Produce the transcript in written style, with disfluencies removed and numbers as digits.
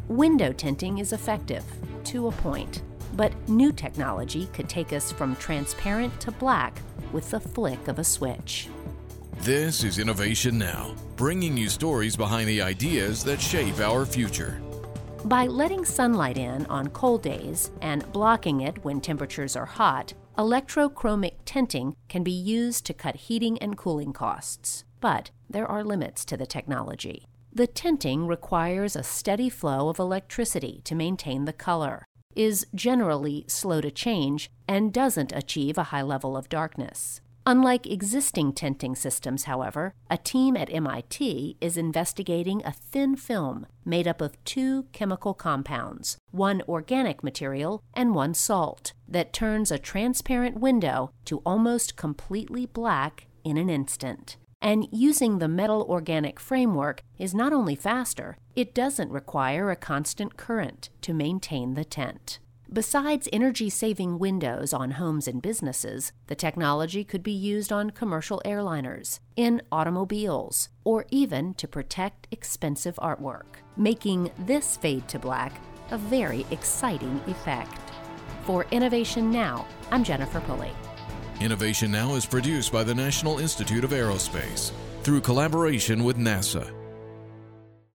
Window tinting is effective, to a point, but new technology could take us from transparent to black with the flick of a switch. This is Innovation Now, bringing you stories behind the ideas that shape our future. By letting sunlight in on cold days and blocking it when temperatures are hot, electrochromic tinting can be used to cut heating and cooling costs. But there are limits to the technology. The tinting requires a steady flow of electricity to maintain the color, is generally slow to change, and doesn't achieve a high level of darkness. Unlike existing tinting systems, however, a team at MIT is investigating a thin film made up of two chemical compounds, one organic material and one salt, that turns a transparent window to almost completely black in an instant. And using the metal organic framework is not only faster, it doesn't require a constant current to maintain the tint. Besides energy-saving windows on homes and businesses, the technology could be used on commercial airliners, in automobiles, or even to protect expensive artwork, making this fade to black a very exciting effect. For Innovation Now, I'm Jennifer Pulley. Innovation Now is produced by the National Institute of Aerospace through collaboration with NASA.